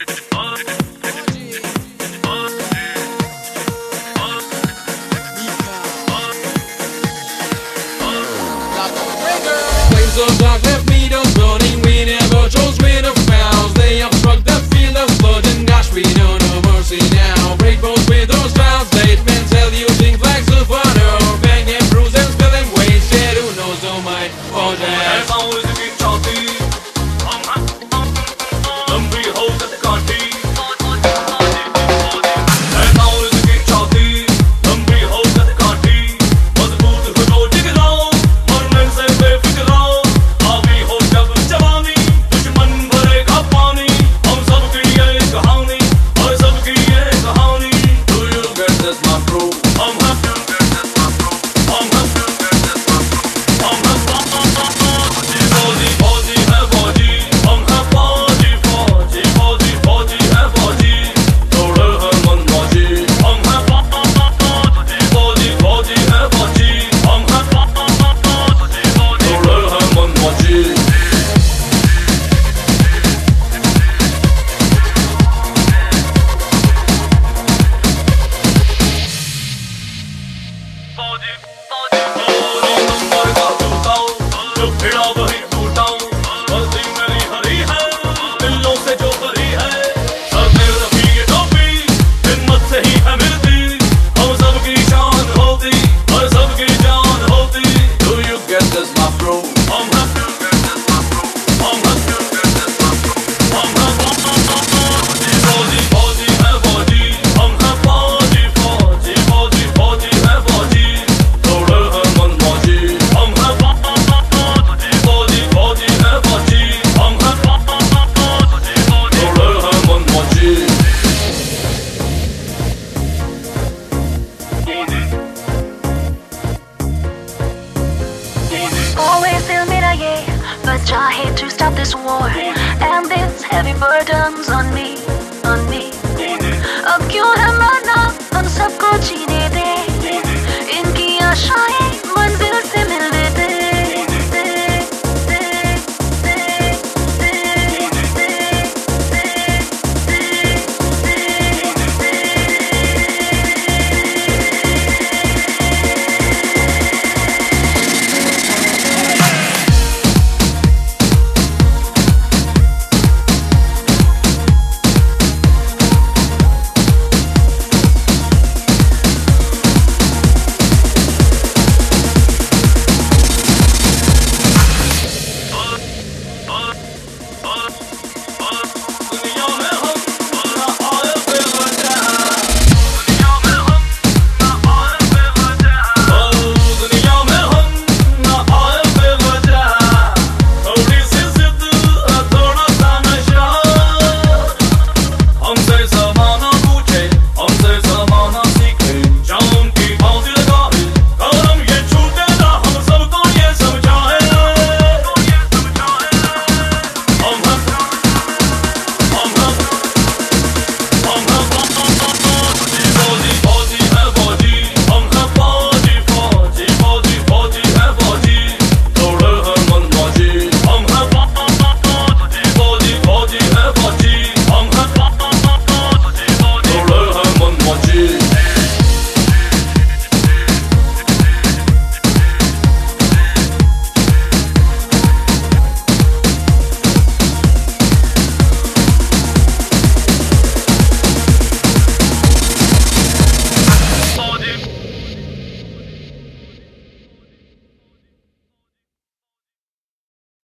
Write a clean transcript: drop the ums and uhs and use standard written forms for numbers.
Flames of dark left me down burning. We never chose with the fouls. They obstruct the field of blood, and gosh, we know no mercy now. Break bones with those translate men tell using flags of honor. Bang and bruise and spill and waste. Yet who knows, don't mind. Oh, damn. Always feel me ये, but चाहे to stop this war and this heavy burdens on me.